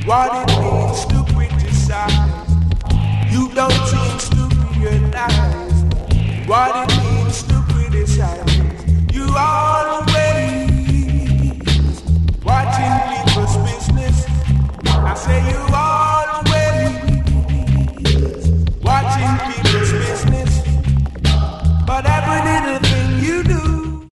what it means to criticize. You don't seem to realize what it means.